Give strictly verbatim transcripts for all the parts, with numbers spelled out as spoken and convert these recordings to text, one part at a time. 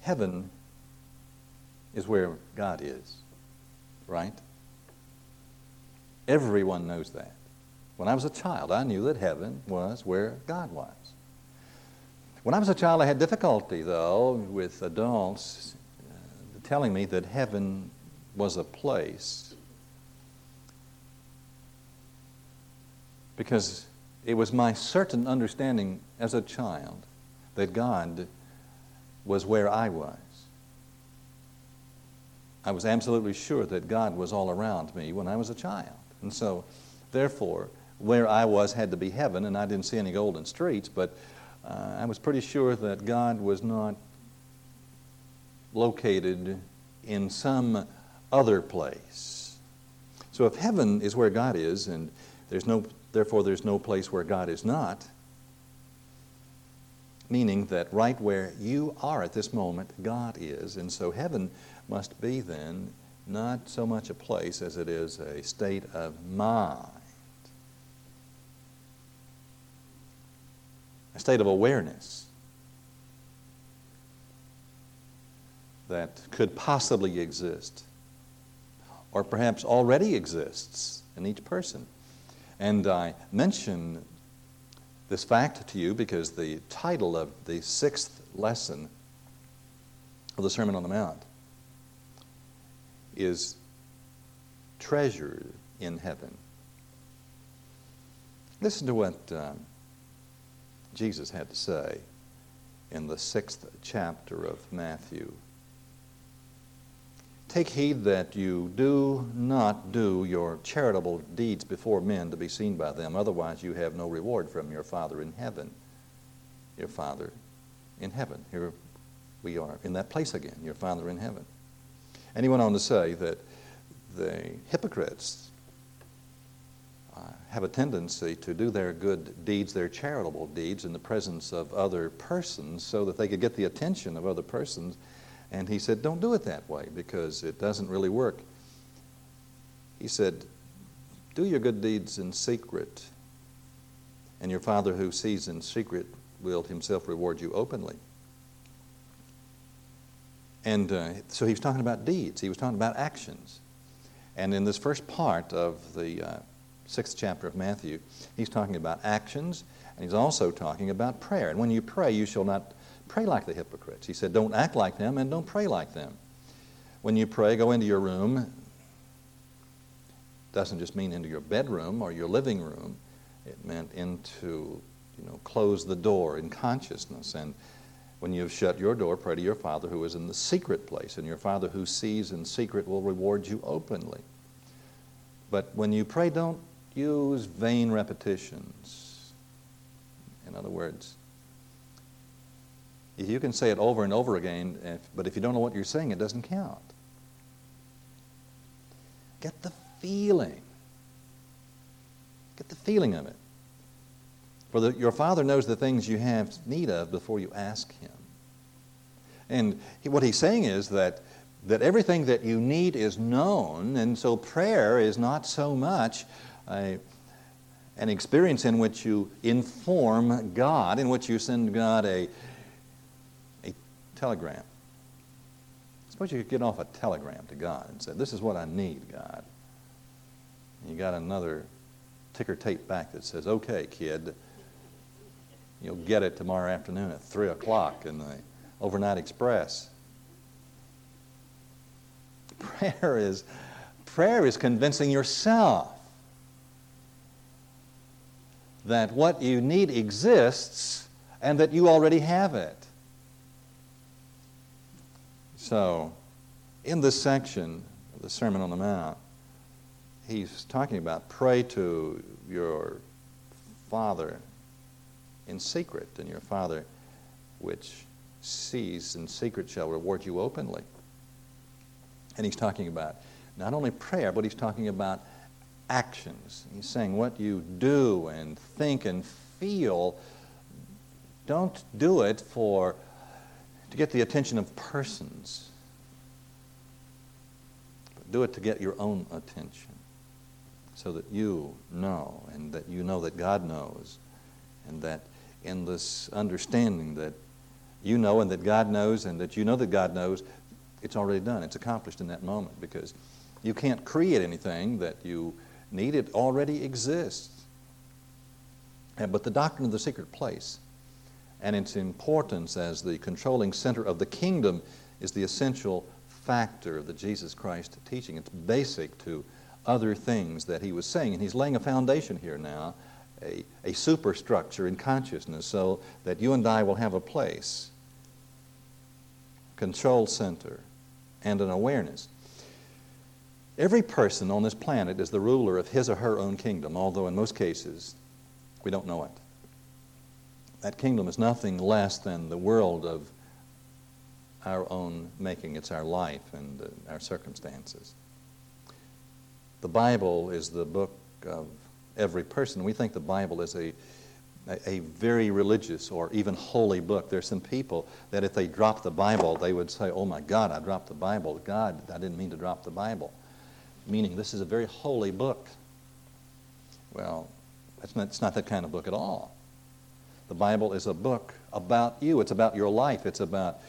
heaven is where God is, right? Everyone knows that. When I was a child, I knew that heaven was where God was. When I was a child, I had difficulty, though, with adults uh, telling me that heaven was a place, because it was my certain understanding as a child that God was where I was. I was absolutely sure that God was all around me when I was a child. And so, therefore, where I was had to be heaven, and I didn't see any golden streets, but uh, I was pretty sure that God was not located in some other place. So if heaven is where God is, and there's no, therefore there's no place where God is not, meaning that right where you are at this moment, God is. And so heaven must be then not so much a place as it is a state of mind, a state of awareness that could possibly exist, or perhaps already exists in each person. And I mention this fact to you because the title of the sixth lesson of the Sermon on the Mount is Treasure in Heaven. Listen to what um, Jesus had to say in the sixth chapter of Matthew. Take heed that you do not do your charitable deeds before men to be seen by them. Otherwise you have no reward from your Father in heaven. Your Father in heaven. Here we are in that place again, your Father in heaven. And he went on to say that the hypocrites uh, have a tendency to do their good deeds, their charitable deeds, in the presence of other persons so that they could get the attention of other persons. And he said, don't do it that way because it doesn't really work. He said, do your good deeds in secret, and your Father who sees in secret will himself reward you openly. And uh, so he was talking about deeds. He was talking about actions. And in this first part of the uh, sixth chapter of Matthew, he's talking about actions, and he's also talking about prayer. And when you pray, you shall not pray like the hypocrites. He said, don't act like them and don't pray like them. When you pray, go into your room. Doesn't just mean into your bedroom or your living room. It meant into, you know, close the door in consciousness. And when you've shut your door, pray to your Father who is in the secret place. And your Father who sees in secret will reward you openly. But when you pray, don't use vain repetitions. In other words, you can say it over and over again, if, but if you don't know what you're saying, it doesn't count. Get the feeling. Get the feeling of it. For the, your Father knows the things you have need of before you ask Him. And he, what he's saying is that, that everything that you need is known, and so prayer is not so much a, an experience in which you inform God, in which you send God a telegram. Suppose you could get off a telegram to God and say, this is what I need, God. And you got another ticker tape back that says, okay, kid, you'll get it tomorrow afternoon at three o'clock in the Overnight Express. Prayer is, prayer is convincing yourself that what you need exists and that you already have it. So, in this section of the Sermon on the Mount, he's talking about pray to your Father in secret, and your Father which sees in secret shall reward you openly. And he's talking about not only prayer, but he's talking about actions. He's saying what you do and think and feel, don't do it for to get the attention of persons, but do it to get your own attention so that you know, and that you know that God knows, and that in this understanding that you know and that God knows and that you know that God knows, it's already done. It's accomplished in that moment because you can't create anything that you need. It already exists. And, but the doctrine of the secret place and its importance as the controlling center of the kingdom is the essential factor of the Jesus Christ teaching. It's basic to other things that he was saying. And he's laying a foundation here now, a, a superstructure in consciousness so that you and I will have a place, control center, and an awareness. Every person on this planet is the ruler of his or her own kingdom, although in most cases we don't know it. That kingdom is nothing less than the world of our own making. It's our life and uh, our circumstances. The Bible is the book of every person. We think the Bible is a, a, a very religious or even holy book. There's some people that if they dropped the Bible, they would say, oh my God, I dropped the Bible. God, I didn't mean to drop the Bible. Meaning this is a very holy book. Well, it's not, it's not that kind of book at all. The Bible is a book about you. It's about your life. It's about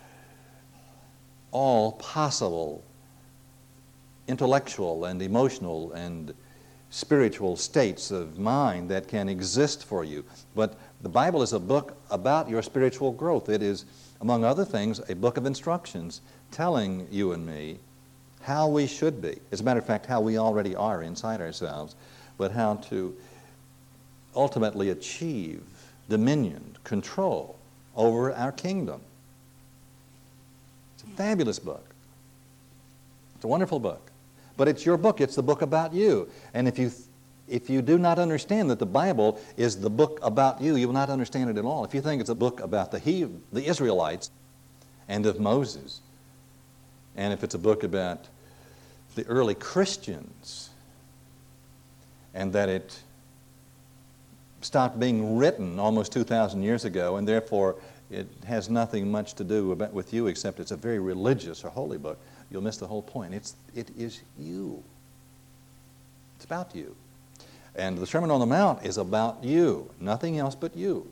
all possible intellectual and emotional and spiritual states of mind that can exist for you. But the Bible is a book about your spiritual growth. It is, among other things, a book of instructions telling you and me how we should be. As a matter of fact, how we already are inside ourselves, but how to ultimately achieve dominion, control over our kingdom. It's a fabulous book. It's a wonderful book. But it's your book. It's the book about you. And if you if you do not understand that the Bible is the book about you, you will not understand it at all. If you think it's a book about the he, the Israelites and of Moses, and if it's a book about the early Christians, and that it stopped being written almost two thousand years ago, and therefore it has nothing much to do about, with you except it's a very religious or holy book, you'll miss the whole point. It's, it is you. It's about you. And the Sermon on the Mount is about you, nothing else but you.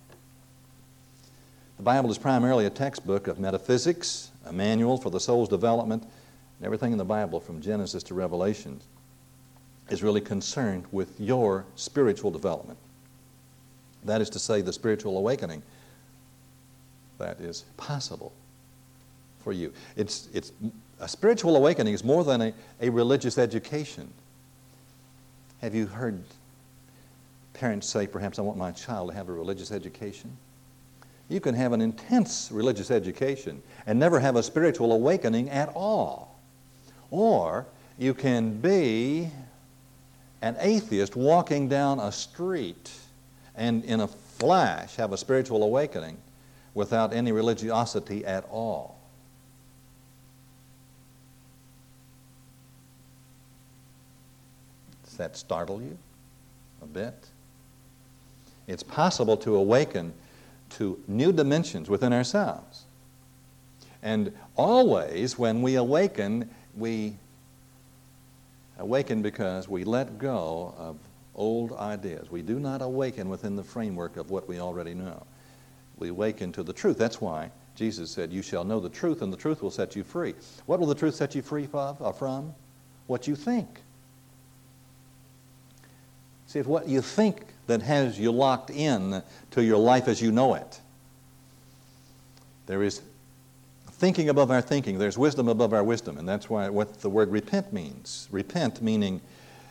The Bible is primarily a textbook of metaphysics, a manual for the soul's development, and everything in the Bible from Genesis to Revelation is really concerned with your spiritual development. That is to say, the spiritual awakening that is possible for you. It's, it's, a spiritual awakening is more than a, a religious education. Have you heard parents say, perhaps, I want my child to have a religious education? You can have an intense religious education and never have a spiritual awakening at all. Or you can be an atheist walking down a street and in a flash have a spiritual awakening without any religiosity at all. Does that startle you a bit? It's possible to awaken to new dimensions within ourselves. And always when we awaken, we awaken because we let go of old ideas. We do not awaken within the framework of what we already know. We awaken to the truth. That's why Jesus said, you shall know the truth, and the truth will set you free. What will the truth set you free from? What you think. See, it's what you think that has you locked in to your life as you know it. There is thinking above our thinking. There's wisdom above our wisdom, and that's why what the word repent means. Repent meaning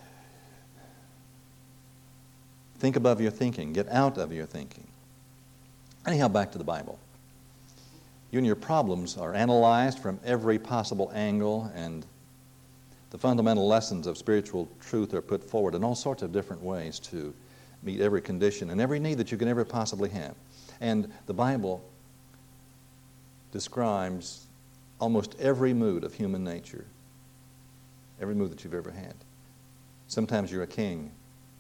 think above your thinking, get out of your thinking. Anyhow, back to the Bible. You and your problems are analyzed from every possible angle, and the fundamental lessons of spiritual truth are put forward in all sorts of different ways to meet every condition and every need that you can ever possibly have. And the Bible describes almost every mood of human nature, every mood that you've ever had. Sometimes you're a king,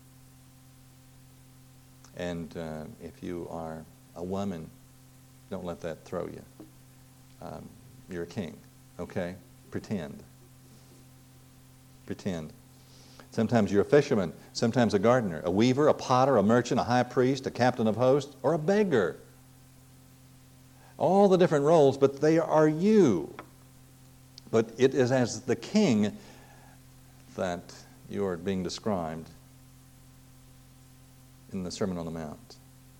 and uh, if you are a woman, don't let that throw you. Um, you're a king, okay? Pretend. Pretend. Sometimes you're a fisherman, sometimes a gardener, a weaver, a potter, a merchant, a high priest, a captain of hosts, or a beggar. all the different roles, but they are you. But it is as the king that you are being described in the Sermon on the Mount.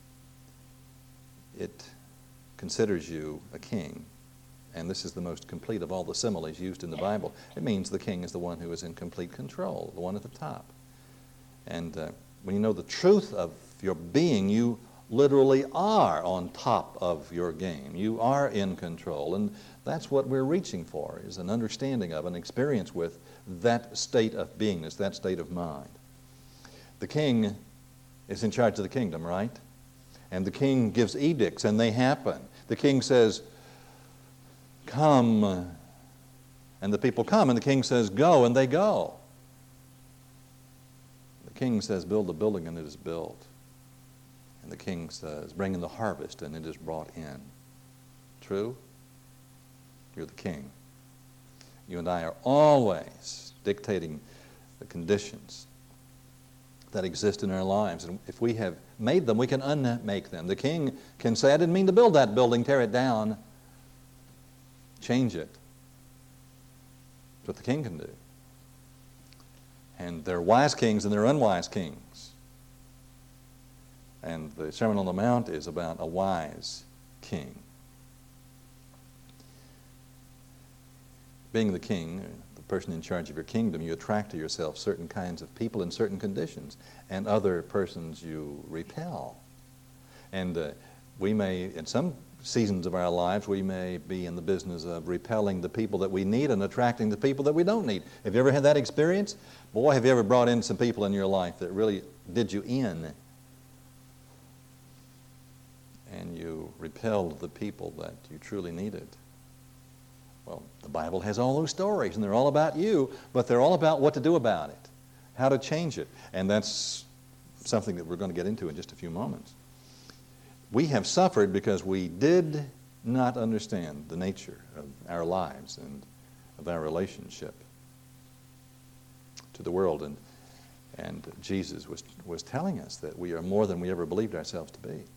It considers you a king, and this is the most complete of all the similes used in the Bible. It means the king is the one who is in complete control, the one at the top. And uh, when you know the truth of your being, you literally are on top of your game. You are in control, and that's what we're reaching for, is an understanding of, an experience with that state of beingness, that state of mind. The king is in charge of the kingdom, right? And the king gives edicts, and they happen. The king says, come, and the people come, and the king says, go, and they go. The king says, build a building, and it is built. And the king says, bring in the harvest, and it is brought in. True? You're the king. You and I are always dictating the conditions that exist in our lives. And if we have made them, we can unmake them. The king can say, I didn't mean to build that building, tear it down, change it. That's what the king can do. And there are wise kings and there are unwise kings. And the Sermon on the Mount is about a wise king. Being the king, the person in charge of your kingdom, you attract to yourself certain kinds of people in certain conditions, and other persons you repel. And uh, we may, in some seasons of our lives, we may be in the business of repelling the people that we need and attracting the people that we don't need. Have you ever had that experience? Boy, have you ever brought in some people in your life that really did you in, and you repelled the people that you truly needed? Well, the Bible has all those stories, and they're all about you, but they're all about what to do about it, how to change it. And that's something that we're going to get into in just a few moments. We have suffered because we did not understand the nature of our lives and of our relationship to the world. And, and Jesus was, was telling us that we are more than we ever believed ourselves to be.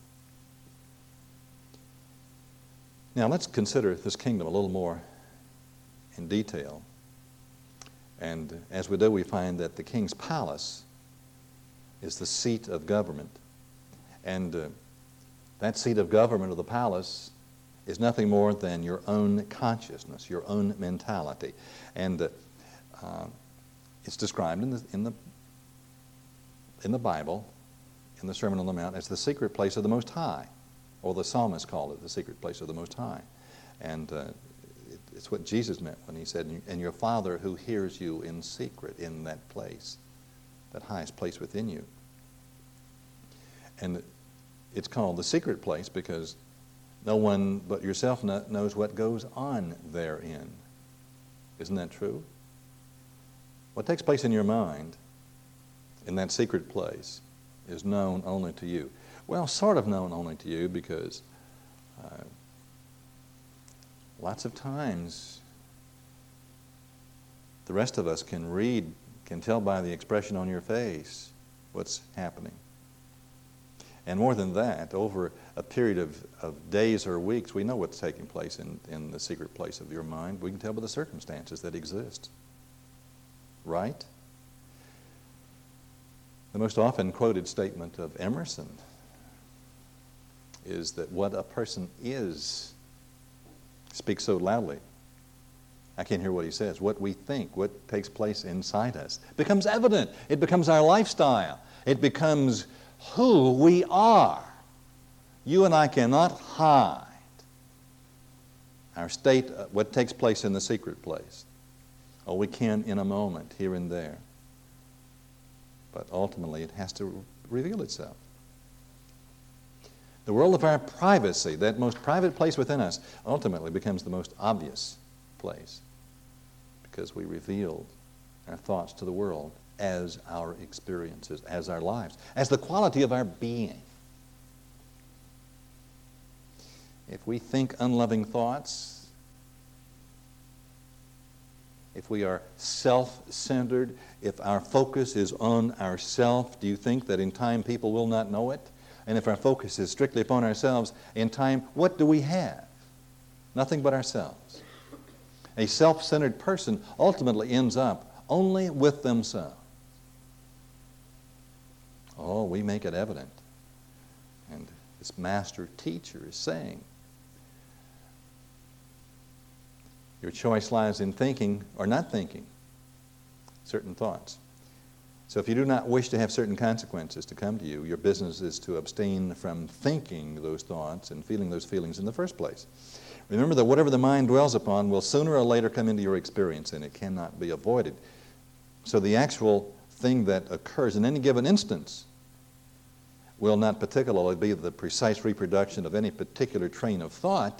Now, let's consider this kingdom a little more in detail. And as we do, we find that the king's palace is the seat of government. And uh, that seat of government, of the palace, is nothing more than your own consciousness, your own mentality. And uh, uh, it's described in the, in, the, in the Bible, in the Sermon on the Mount, as the secret place of the Most High. Or the psalmist called it the secret place of the Most High. And uh, it, it's what Jesus meant when he said, and your Father who hears you in secret, in that place, that highest place within you. And it's called the secret place because no one but yourself knows what goes on therein. Isn't that true? What takes place in your mind in that secret place is known only to you. Well, sort of known only to you because uh, lots of times the rest of us can read, can tell by the expression on your face what's happening. And more than that, over a period of, of days or weeks, we know what's taking place in, in the secret place of your mind. We can tell by the circumstances that exist. Right? The most often quoted statement of Emerson is that what a person is speaks so loudly. I can't hear what he says. What we think, what takes place inside us, becomes evident. It becomes our lifestyle. It becomes who we are. You and I cannot hide our state, what takes place in the secret place. Oh, we can in a moment, here and there. But ultimately, it has to reveal itself. The world of our privacy, that most private place within us, ultimately becomes the most obvious place because we revealed our thoughts to the world as our experiences, as our lives, as the quality of our being. If we think unloving thoughts, if we are self-centered, if our focus is on ourself, do you think that in time people will not know it? And if our focus is strictly upon ourselves, in time, what do we have? Nothing but ourselves. A self-centered person ultimately ends up only with themselves. Oh, we make it evident. And this master teacher is saying, your choice lies in thinking or not thinking certain thoughts. So if you do not wish to have certain consequences to come to you, your business is to abstain from thinking those thoughts and feeling those feelings in the first place. Remember that whatever the mind dwells upon will sooner or later come into your experience, and it cannot be avoided. So the actual thing that occurs in any given instance will not particularly be the precise reproduction of any particular train of thought,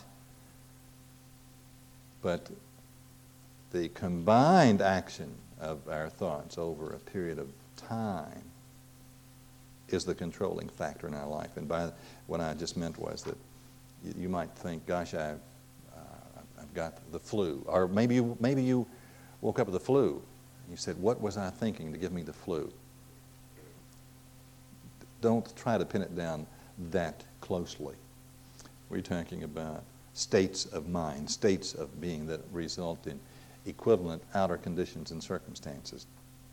but the combined action of our thoughts over a period of time is the controlling factor in our life. And by what I just meant was that you, you might think, gosh, I've, uh, I've got the flu. Or maybe you, maybe you woke up with the flu. You said, what was I thinking to give me the flu? Don't try to pin it down that closely. We're talking about states of mind, states of being that result in equivalent outer conditions and circumstances.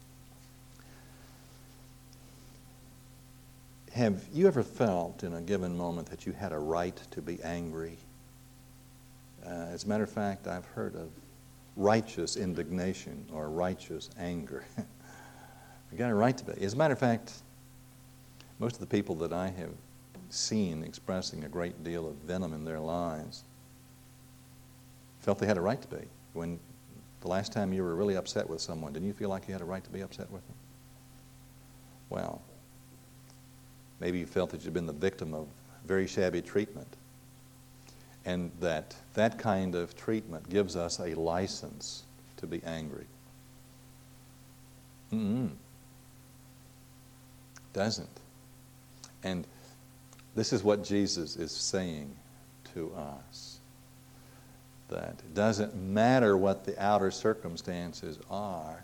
Have you ever felt in a given moment that you had a right to be angry? Uh, as a matter of fact, I've heard of righteous indignation or righteous anger. You got a right to be. As a matter of fact, most of the people that I have seen expressing a great deal of venom in their lives felt they had a right to be. When the last time you were really upset with someone, didn't you feel like you had a right to be upset with them? Well, maybe you felt that you'd been the victim of very shabby treatment, and that that kind of treatment gives us a license to be angry. Mm-mm. Doesn't. And this is what Jesus is saying to us, that it doesn't matter what the outer circumstances are.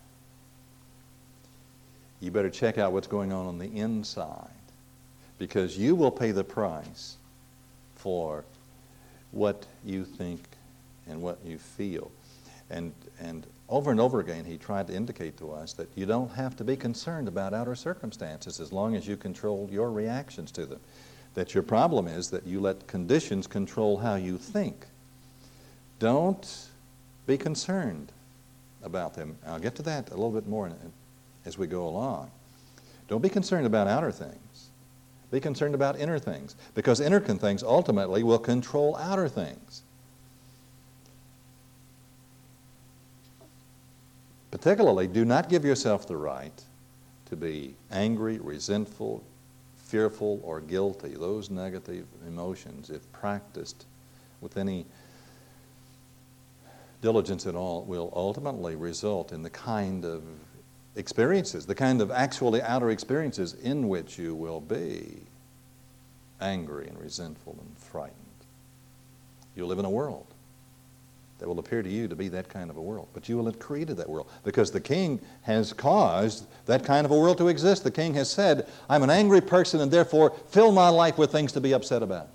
You better check out what's going on on the inside, because you will pay the price for what you think and what you feel. And, and over and over again, he tried to indicate to us that you don't have to be concerned about outer circumstances as long as you control your reactions to them. That your problem is that you let conditions control how you think. Don't be concerned about them. I'll get to that a little bit more as we go along. Don't be concerned about outer things. Be concerned about inner things, because inner things ultimately will control outer things. Particularly, do not give yourself the right to be angry, resentful, fearful, or guilty. Those negative emotions, if practiced with any diligence at all, will ultimately result in the kind of experiences, the kind of actually outer experiences in which you will be angry and resentful and frightened. You'll live in a world that will appear to you to be that kind of a world. But you will have created that world, because the king has caused that kind of a world to exist. The king has said, I'm an angry person, and therefore fill my life with things to be upset about.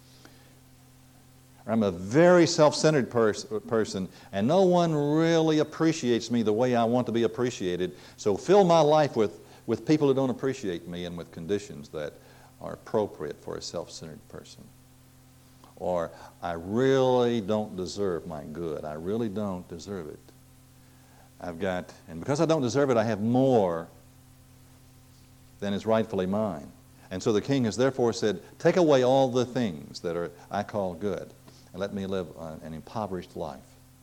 I'm a very self-centered pers- person, and no one really appreciates me the way I want to be appreciated, so fill my life with, with people who don't appreciate me and with conditions that are appropriate for a self-centered person. Or, I really don't deserve my good. I really don't deserve it. I've got, and because I don't deserve it, I have more than is rightfully mine. And so the king has therefore said, take away all the things that are I call good, and let me live an impoverished life.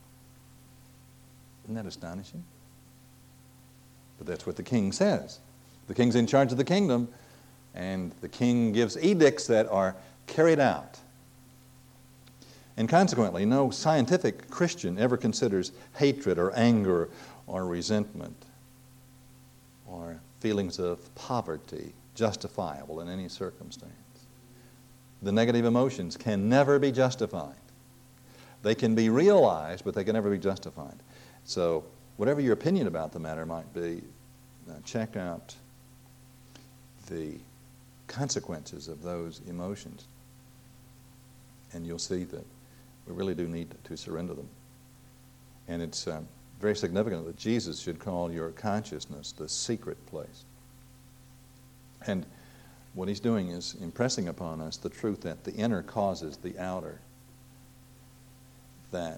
Isn't that astonishing? But that's what the king says. The king's in charge of the kingdom, and the king gives edicts that are carried out. And consequently, no scientific Christian ever considers hatred or anger or resentment or feelings of poverty justifiable in any circumstance. The negative emotions can never be justified. They can be realized, but they can never be justified. So, whatever your opinion about the matter might be, uh, check out the consequences of those emotions. And you'll see that We really do need to surrender them. And it's uh, very significant that Jesus should call your consciousness the secret place. And what he's doing is impressing upon us the truth that the inner causes the outer. That,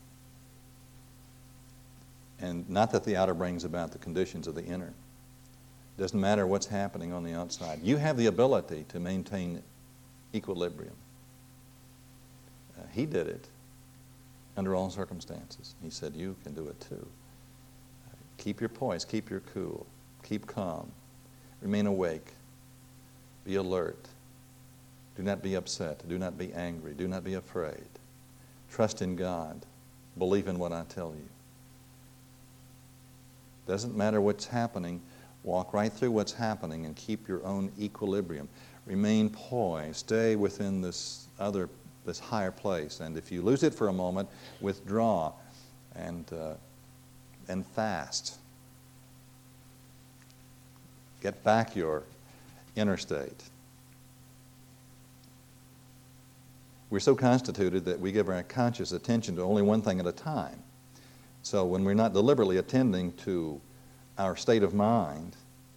and not that the outer brings about the conditions of the inner. It doesn't matter what's happening on the outside. You have the ability to maintain equilibrium. Uh, he did it under all circumstances. He said, you can do it too. Uh, keep your poise, keep your cool, keep calm, remain awake, be alert. Do not be upset, do not be angry, do not be afraid. Trust in God. Believe in what I tell you. Doesn't matter what's happening. Walk right through what's happening and keep your own equilibrium. Remain poised. Stay within this other, this higher place. And if you lose it for a moment, withdraw and uh, and fast. Get back your inner state. We're so constituted that we give our conscious attention to only one thing at a time. So when we're not deliberately attending to our state of mind,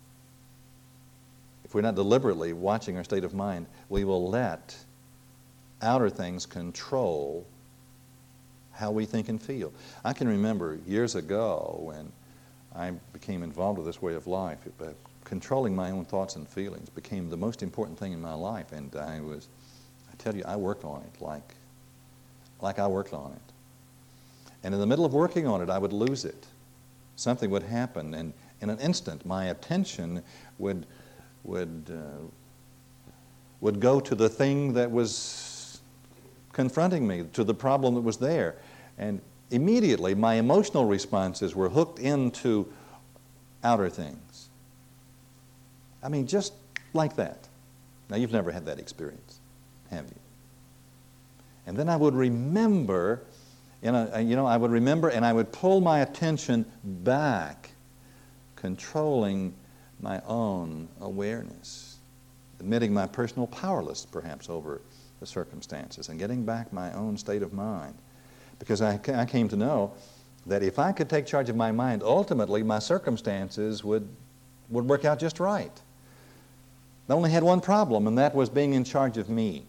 if we're not deliberately watching our state of mind, we will let outer things control how we think and feel. I can remember years ago when I became involved with this way of life, it, uh, controlling my own thoughts and feelings became the most important thing in my life, and I was I tell you, I worked on it like, like I worked on it. And in the middle of working on it, I would lose it. Something would happen, and in an instant, my attention would, would, uh, would go to the thing that was confronting me, to the problem that was there. And immediately, my emotional responses were hooked into outer things. I mean, just like that. Now, you've never had that experience, have you? And then I would remember, you know, you know, I would remember and I would pull my attention back, controlling my own awareness, admitting my personal powerlessness perhaps over the circumstances and getting back my own state of mind. Because I, I came to know that if I could take charge of my mind, ultimately my circumstances would, would work out just right. I only had one problem, and that was being in charge of me.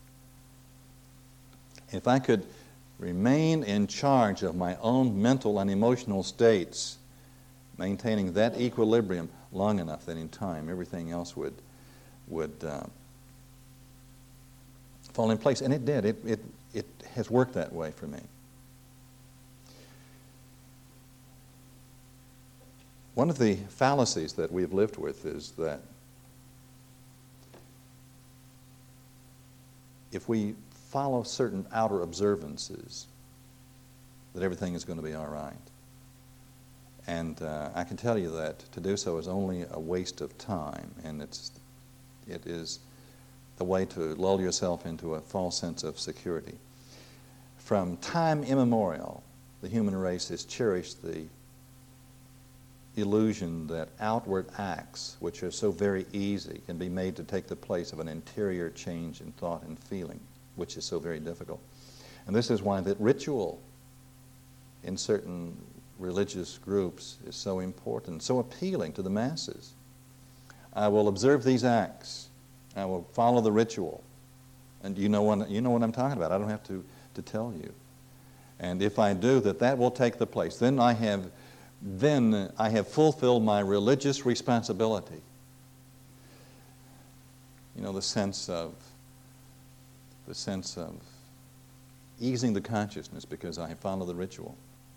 If I could remain in charge of my own mental and emotional states, maintaining that equilibrium long enough that in time everything else would, would uh, fall in place. And it did. It, it, it has worked that way for me. One of the fallacies that we've lived with is that if we follow certain outer observances, that everything is going to be all right. And uh, I can tell you that to do so is only a waste of time, and it's, it is the way to lull yourself into a false sense of security. From time immemorial, the human race has cherished the illusion that outward acts, which are so very easy, can be made to take the place of an interior change in thought and feeling, which is so very difficult. And this is why that ritual in certain religious groups is so important, so appealing to the masses. I will observe these acts. I will follow the ritual. And you know what, you know what I'm talking about. I don't have to, to tell you. And if I do, that that will take the place. Then I have then I have fulfilled my religious responsibility. You know, the sense of the sense of easing the consciousness because I have followed the ritual.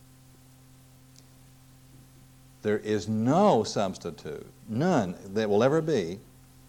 There is no substitute, none that will ever be,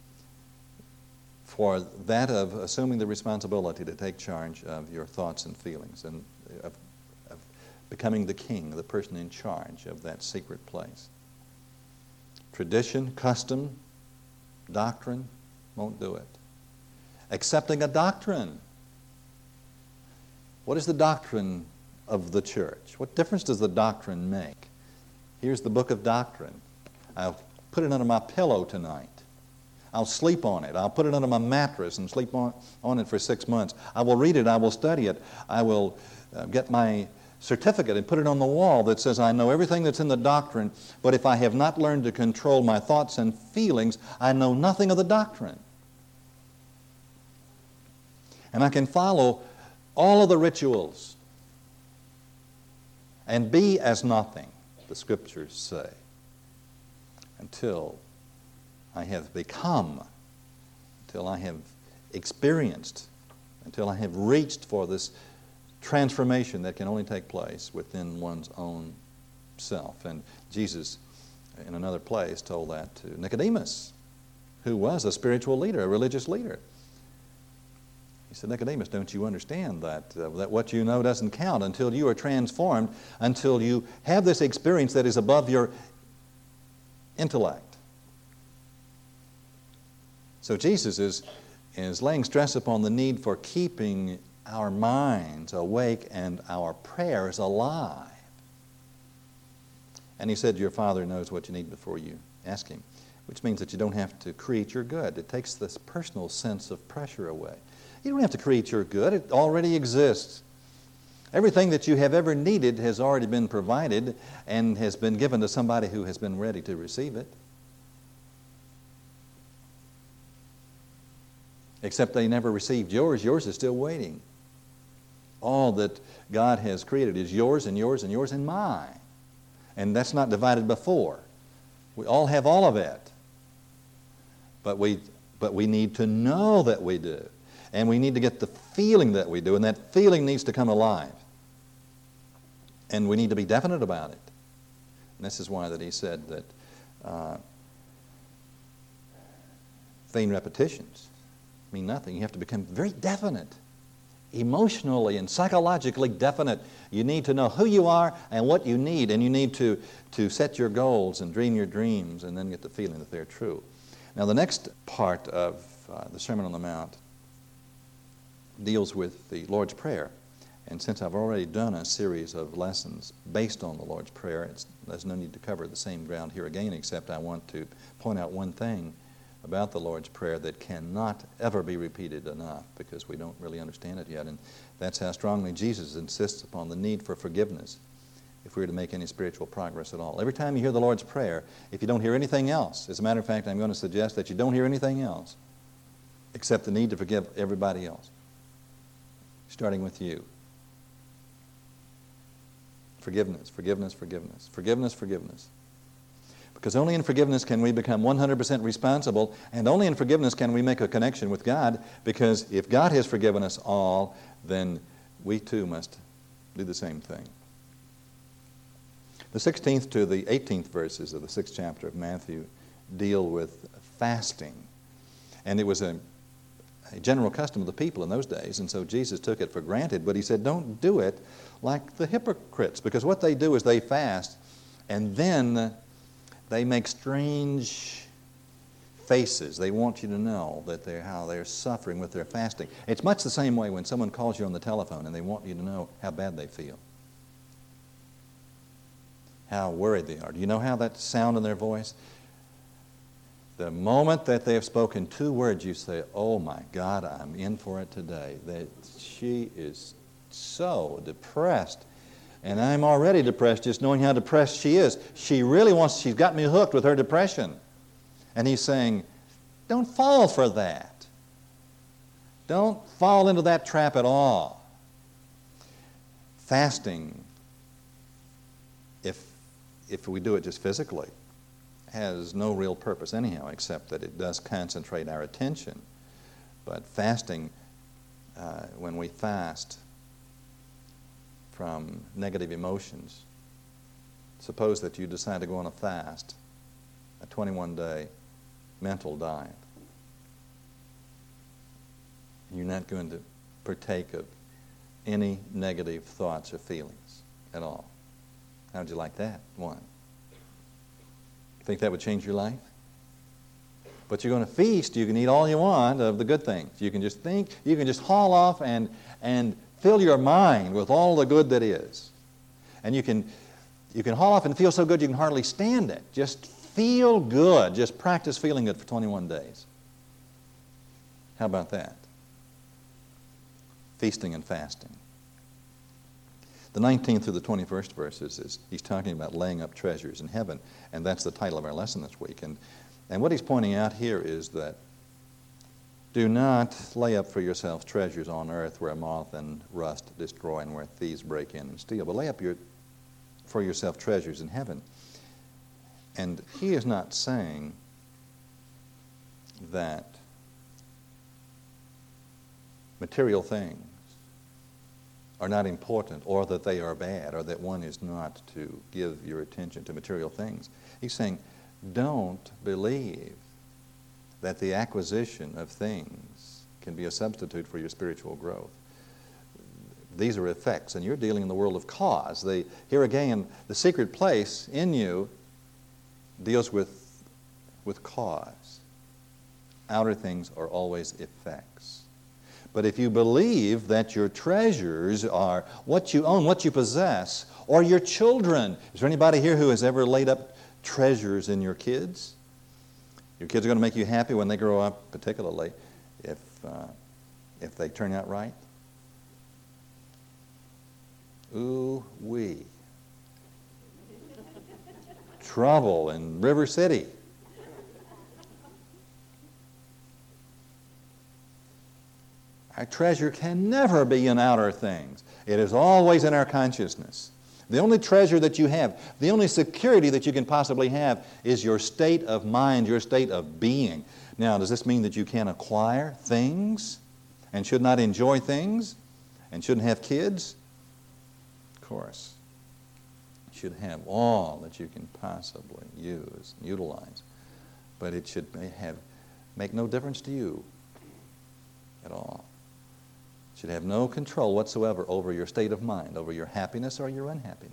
for that of assuming the responsibility to take charge of your thoughts and feelings and of becoming the king, the person in charge of that secret place. Tradition, custom, doctrine won't do it. Accepting a doctrine. What is the doctrine of the church? What difference does the doctrine make? Here's the book of doctrine. I'll put it under my pillow tonight. I'll sleep on it. I'll put it under my mattress and sleep on, on it for six months. I will read it. I will study it. I will uh, get my certificate and put it on the wall that says I know everything that's in the doctrine, but if I have not learned to control my thoughts and feelings, I know nothing of the doctrine. And I can follow all of the rituals and be as nothing, the Scriptures say, until I have become, until I have experienced, until I have reached for this transformation that can only take place within one's own self. And Jesus, in another place, told that to Nicodemus, who was a spiritual leader, a religious leader. He said, Nicodemus, don't you understand that, uh, that what you know doesn't count until you are transformed, until you have this experience that is above your intellect? So Jesus is, is laying stress upon the need for keeping our minds awake and our prayers alive. And he said, your Father knows what you need before you ask Him, which means that you don't have to create your good. It takes this personal sense of pressure away. You don't have to create your good. It already exists. Everything that you have ever needed has already been provided and has been given to somebody who has been ready to receive it. Except they never received yours. Yours is still waiting. All that God has created is yours and yours and yours and mine. And that's not divided before. We all have all of it. But we, but we need to know that we do. And we need to get the feeling that we do, and that feeling needs to come alive. And we need to be definite about it. And this is why that he said that uh, vain repetitions mean nothing. You have to become very definite, emotionally and psychologically definite. You need to know who you are and what you need, and you need to, to set your goals and dream your dreams and then get the feeling that they're true. Now, the next part of uh, the Sermon on the Mount deals with the Lord's Prayer. And since I've already done a series of lessons based on the Lord's Prayer, it's, there's no need to cover the same ground here again, except I want to point out one thing about the Lord's Prayer that cannot ever be repeated enough, because we don't really understand it yet. And that's how strongly Jesus insists upon the need for forgiveness if we are to make any spiritual progress at all. Every time you hear the Lord's Prayer, if you don't hear anything else, as a matter of fact, I'm going to suggest that you don't hear anything else except the need to forgive everybody else, starting with you. Forgiveness, forgiveness, forgiveness, forgiveness, forgiveness. Because only in forgiveness can we become one hundred percent responsible, and only in forgiveness can we make a connection with God, because if God has forgiven us all, then we too must do the same thing. The sixteenth to the eighteenth verses of the sixth chapter of Matthew deal with fasting. And it was a a general custom of the people in those days, and so Jesus took it for granted, but he said, don't do it like the hypocrites, because what they do is they fast, and then they make strange faces. They want you to know that they're how they're suffering with their fasting. It's much the same way when someone calls you on the telephone and they want you to know how bad they feel, how worried they are. Do you know how that sound in their voice? The moment that they have spoken two words, you say, oh my God, I'm in for it today. That she is so depressed. And I'm already depressed just knowing how depressed she is. She really wants, she's got me hooked with her depression. And he's saying, don't fall for that. Don't fall into that trap at all. Fasting, if, if we do it just physically, has no real purpose anyhow, except that it does concentrate our attention. But fasting, uh, when we fast from negative emotions, suppose that you decide to go on a fast, a twenty-one day mental diet. You're not going to partake of any negative thoughts or feelings at all. How would you like that? One. Think that would change your life? But you're going to feast. You can eat all you want of the good things. You can just think, you can just haul off and, and fill your mind with all the good that is. And you can, you can haul off and feel so good you can hardly stand it. Just feel good. Just practice feeling good for twenty-one days. How about that? Feasting and fasting. The nineteenth through the twenty-first verses is he's talking about laying up treasures in heaven, and that's the title of our lesson this week. And, and what he's pointing out here is that do not lay up for yourselves treasures on earth where moth and rust destroy and where thieves break in and steal, but lay up your, for yourself treasures in heaven. And he is not saying that material things are not important, or that they are bad, or that one is not to give your attention to material things. He's saying, don't believe that the acquisition of things can be a substitute for your spiritual growth. These are effects, and you're dealing in the world of cause. They, here again, the secret place in you deals with, with cause. Outer things are always effects. But if you believe that your treasures are what you own, what you possess, or your children, is there anybody here who has ever laid up treasures in your kids? Your kids are going to make you happy when they grow up, particularly if, uh, if they turn out right. Ooh-wee. Trouble in River City. Our treasure can never be in outer things. It is always in our consciousness. The only treasure that you have, the only security that you can possibly have is your state of mind, your state of being. Now, does this mean that you can't acquire things and should not enjoy things and shouldn't have kids? Of course. You should have all that you can possibly use and utilize. But it should have, make no difference to you at all. Should have no control whatsoever over your state of mind, over your happiness or your unhappiness.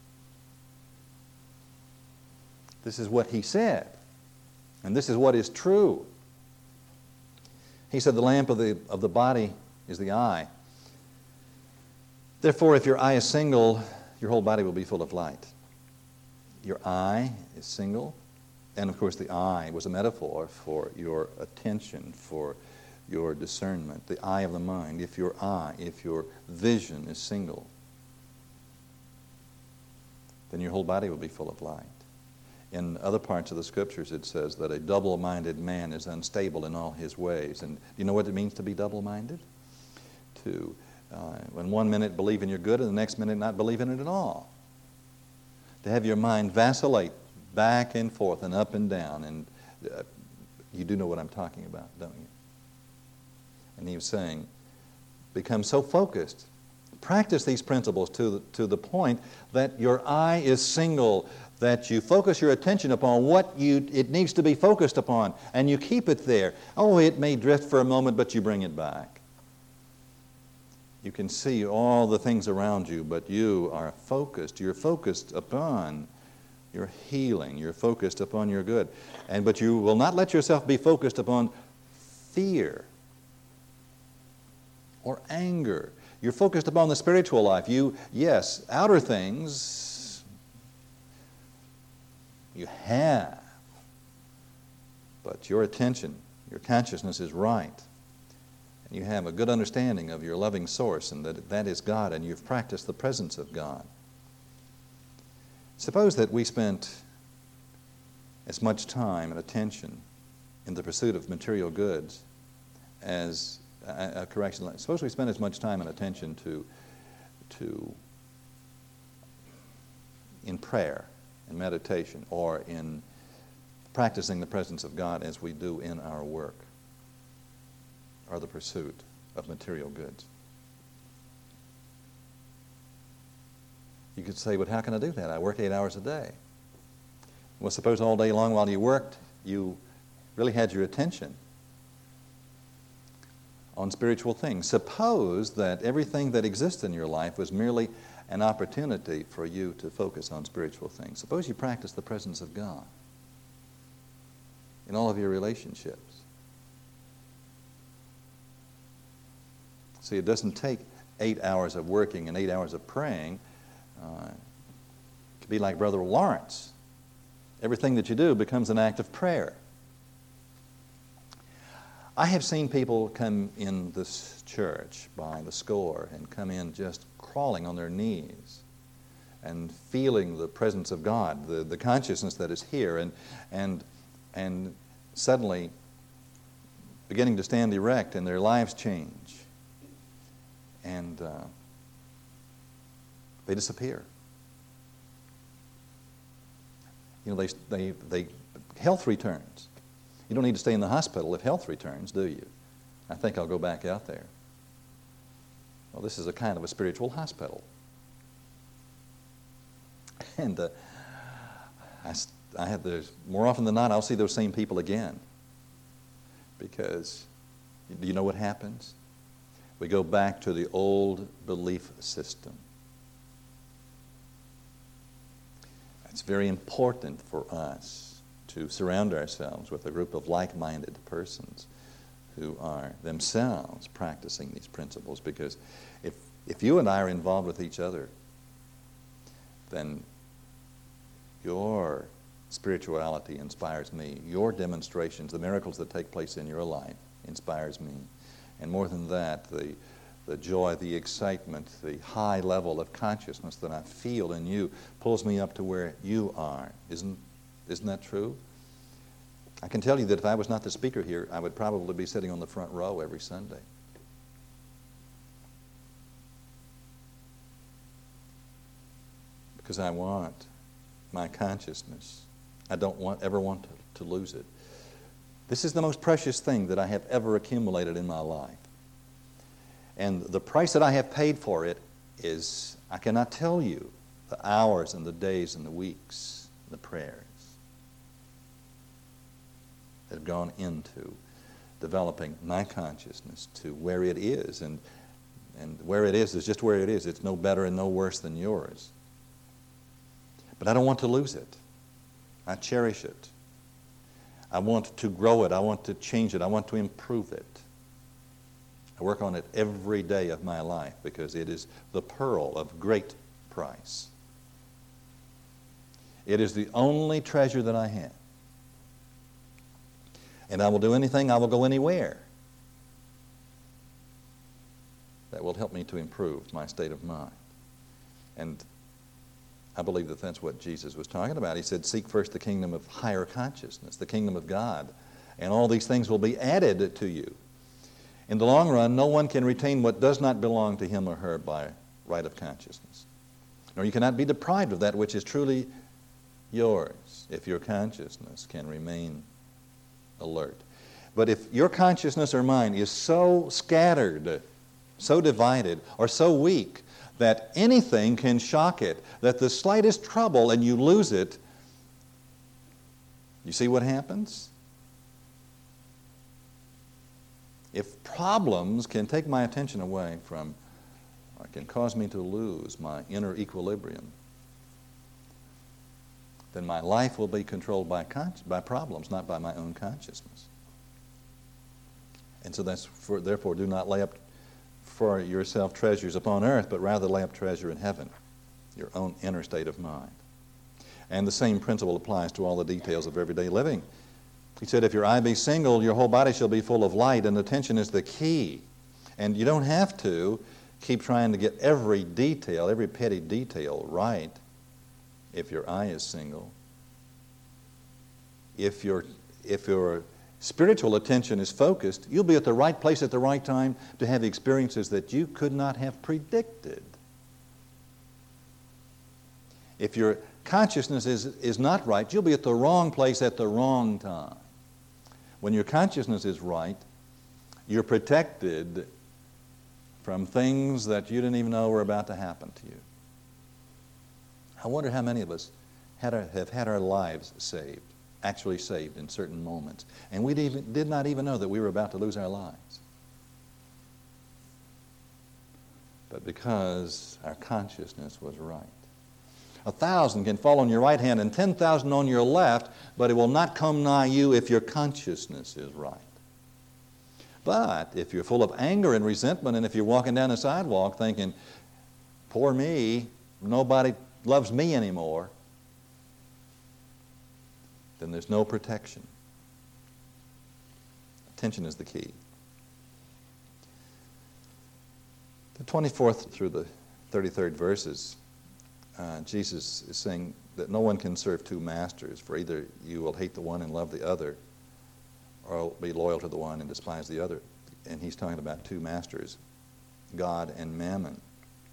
This is what he said, and this is what is true. He said the lamp of the, of the body is the eye. Therefore, if your eye is single, your whole body will be full of light. Your eye is single, and of course the eye was a metaphor for your attention, for your discernment, the eye of the mind. If your eye, if your vision is single, then your whole body will be full of light. In other parts of the Scriptures it says that a double-minded man is unstable in all his ways. And do you know what it means to be double-minded? To, uh, when one minute believe in your good and the next minute not believe in it at all. To have your mind vacillate back and forth and up and down. And uh, you do know what I'm talking about, don't you? And he was saying, become so focused. Practice these principles to the, to the point that your eye is single, that you focus your attention upon what you, it needs to be focused upon, and you keep it there. Oh, it may drift for a moment, but you bring it back. You can see all the things around you, but you are focused. You're focused upon your healing. You're focused upon your good. And but you will not let yourself be focused upon fear or anger. You're focused upon the spiritual life. You, yes, outer things you have, but your attention, your consciousness is right. And you have a good understanding of your loving source and that that is God, and you've practiced the presence of God. Suppose that we spent as much time and attention in the pursuit of material goods as A, a correction. Suppose we spend as much time and attention to, to in prayer and meditation or in practicing the presence of God as we do in our work or the pursuit of material goods. You could say, but how can I do that? I work eight hours a day. Well, suppose all day long while you worked, you really had your attention on spiritual things. Suppose that everything that exists in your life was merely an opportunity for you to focus on spiritual things. Suppose you practice the presence of God in all of your relationships. See, it doesn't take eight hours of working and eight hours of praying. Uh, it could be like Brother I have seen people come in this church by the score and come in just crawling on their knees and feeling the presence of God, the, the consciousness that is here, and, and, and suddenly beginning to stand erect and their lives change. And uh, they disappear. You know, they, they, they, health returns. You don't need to stay in the hospital if health returns, do you? I think I'll go back out there. Well, this is a kind of a spiritual hospital. And uh, I, I have those, more often than not, I'll see those same people again. Because, do you know what happens? We go back to the old belief system. It's very important for us to surround ourselves with a group of like-minded persons who are themselves practicing these principles, because if, if you and I are involved with each other, then your spirituality inspires me. Your demonstrations, the miracles that take place in your life, inspires me. And more than that, the, the joy, the excitement, the high level of consciousness that I feel in you pulls me up to where you are. Isn't, isn't that true? I can tell you that if I was not the speaker here, I would probably be sitting on the front row every Sunday. Because I want my consciousness. I don't want, ever want to, to lose it. This is the most precious thing that I have ever accumulated in my life. And the price that I have paid for it is, I cannot tell you the hours and the days and the weeks, the prayers that have gone into developing my consciousness to where it is. And, and where it is is just where it is. It's no better and no worse than yours. But I don't want to lose it. I cherish it. I want to grow it. I want to change it. I want to improve it. I work on it every day of my life because it is the pearl of great price. It is the only treasure that I have. And I will do anything, I will go anywhere that will help me to improve my state of mind. And I believe that that's what Jesus was talking about. He said, seek first the kingdom of higher consciousness, the kingdom of God, and all these things will be added to you. In the long run, no one can retain what does not belong to him or her by right of consciousness. Nor you cannot be deprived of that which is truly yours if your consciousness can remain alert. But if your consciousness or mine is so scattered, so divided, or so weak that anything can shock it, that the slightest trouble and you lose it, you see what happens? If problems can take my attention away from, or can cause me to lose my inner equilibrium, then my life will be controlled by, con- by problems, not by my own consciousness. And so that's for, therefore, do not lay up for yourself treasures upon earth, but rather lay up treasure in heaven, your own inner state of mind. And the same principle applies to all the details of everyday living. He said, if your eye be single, your whole body shall be full of light, and attention is the key. And you don't have to keep trying to get every detail, every petty detail right if your eye is single. If your, if your spiritual attention is focused, you'll be at the right place at the right time to have experiences that you could not have predicted. If your consciousness is, is not right, you'll be at the wrong place at the wrong time. When your consciousness is right, you're protected from things that you didn't even know were about to happen to you. I wonder how many of us had our, have had our lives saved, actually saved in certain moments, and we did, did not even know that we were about to lose our lives. But because our consciousness was right. A thousand can fall on your right hand and ten thousand on your left, but it will not come nigh you if your consciousness is right. But if you're full of anger and resentment, and if you're walking down the sidewalk thinking, poor me, nobody loves me anymore, then there's no protection. Attention is the key. The twenty-fourth through the thirty-third verses, uh, Jesus is saying that no one can serve two masters, for either you will hate the one and love the other, or be loyal to the one and despise the other. And he's talking about two masters, God and Mammon.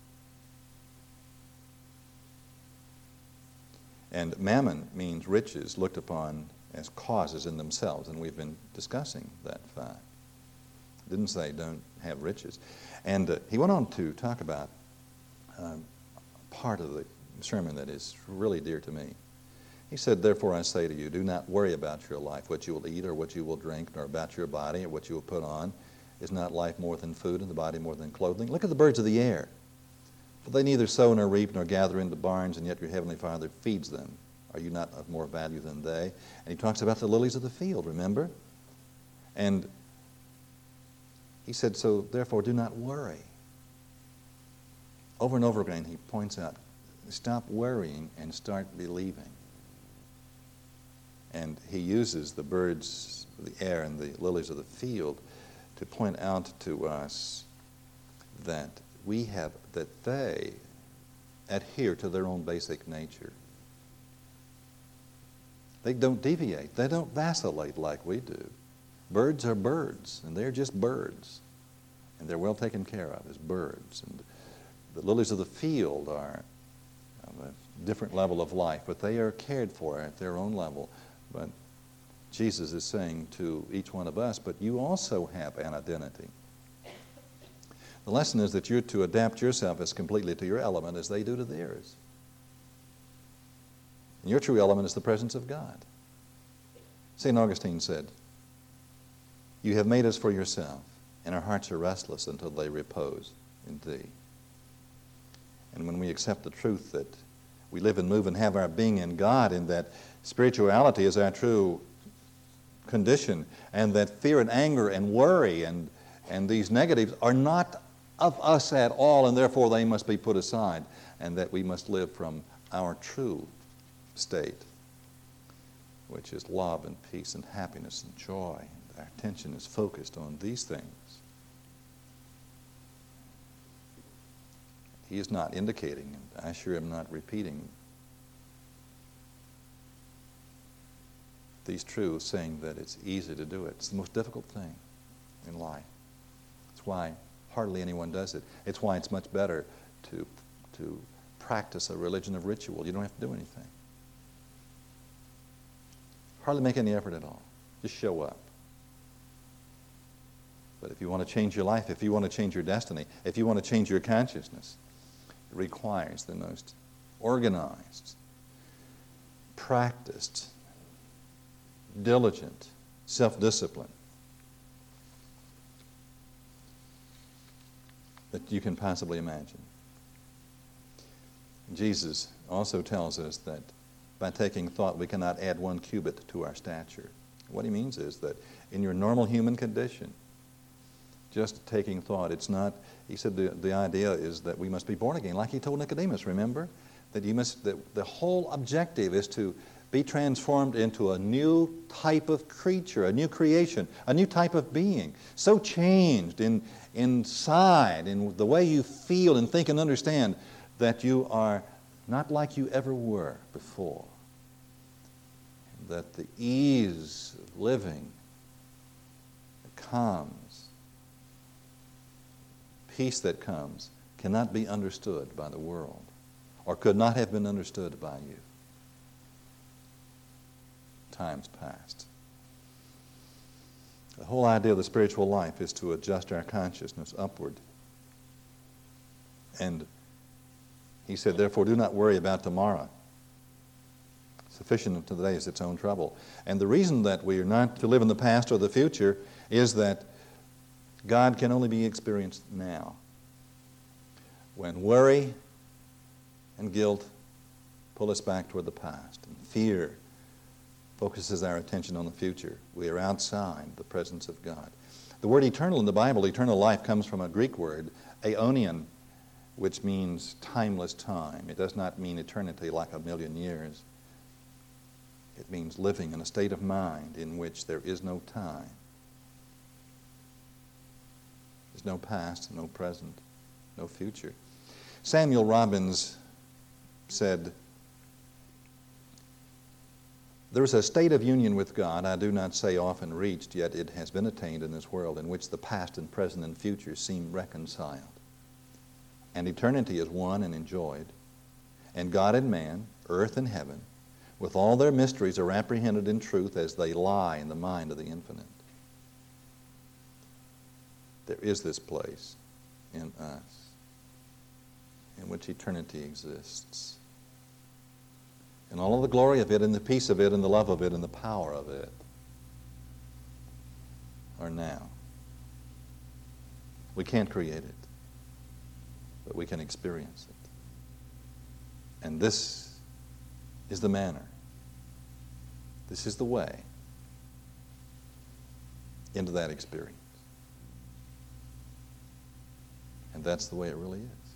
And Mammon means riches looked upon as causes in themselves, and we've been discussing that fact. Didn't say don't have riches. And uh, he went on to talk about um, part of the sermon that is really dear to me. He said, therefore I say to you, do not worry about your life, what you will eat or what you will drink, nor about your body or what you will put on. Is not life more than food and the body more than clothing? Look at the birds of the air. For they neither sow nor reap nor gather into barns, and yet your heavenly Father feeds them. Are you not of more value than they? And he talks about the lilies of the field, remember? And he said, so therefore do not worry. Over and over again he points out, stop worrying and start believing. And he uses the birds of the air and the lilies of the field to point out to us that we have, that they adhere to their own basic nature. They don't deviate. They don't vacillate like we do. Birds are birds, and they're just birds. And they're well taken care of as birds. And the lilies of the field are of a different level of life, but they are cared for at their own level. But Jesus is saying to each one of us, but you also have an identity. The lesson is that you're to adapt yourself as completely to your element as they do to theirs. And your true element is the presence of God. Saint Augustine said, you have made us for yourself, and our hearts are restless until they repose in thee. And when we accept the truth that we live and move and have our being in God, and that spirituality is our true condition, and that fear and anger and worry and, and these negatives are not of us at all, and therefore they must be put aside, and that we must live from our true state, which is love and peace and happiness and joy. And our attention is focused on these things. He is not indicating, and I sure am not repeating these truths, saying that it's easy to do it. It's the most difficult thing in life. It's why hardly anyone does it. It's why it's much better to, to practice a religion of ritual. You don't have to do anything. Hardly make any effort at all. Just show up. But if you want to change your life, if you want to change your destiny, if you want to change your consciousness, it requires the most organized, practiced, diligent self-discipline that you can possibly imagine. Jesus also tells us that by taking thought we cannot add one cubit to our stature. What he means is that in your normal human condition, just taking thought, it's not, he said the, the idea is that we must be born again, like he told Nicodemus, remember? That you must, that the whole objective is to be transformed into a new type of creature, a new creation, a new type of being, so changed in inside, in the way you feel and think and understand, that you are not like you ever were before. That the ease of living, the calms, peace that comes, cannot be understood by the world, or could not have been understood by you. Times past. The whole idea of the spiritual life is to adjust our consciousness upward. And he said, therefore, do not worry about tomorrow. Sufficient today is its own trouble. And the reason that we are not to live in the past or the future is that God can only be experienced now. When worry and guilt pull us back toward the past, and fear focuses our attention on the future, we are outside the presence of God. The word eternal in the Bible, eternal life, comes from a Greek word, aeonian, which means timeless time. It does not mean eternity like a million years. It means living in a state of mind in which there is no time. There's no past, no present, no future. Samuel Robbins said, "There is a state of union with God, I do not say often reached, yet it has been attained in this world, in which the past and present and future seem reconciled. And eternity is won and enjoyed. And God and man, earth and heaven, with all their mysteries are apprehended in truth as they lie in the mind of the infinite." There is this place in us in which eternity exists. And all of the glory of it, and the peace of it, and the love of it, and the power of it are now. We can't create it, but we can experience it. And this is the manner. This is the way into that experience. And that's the way it really is.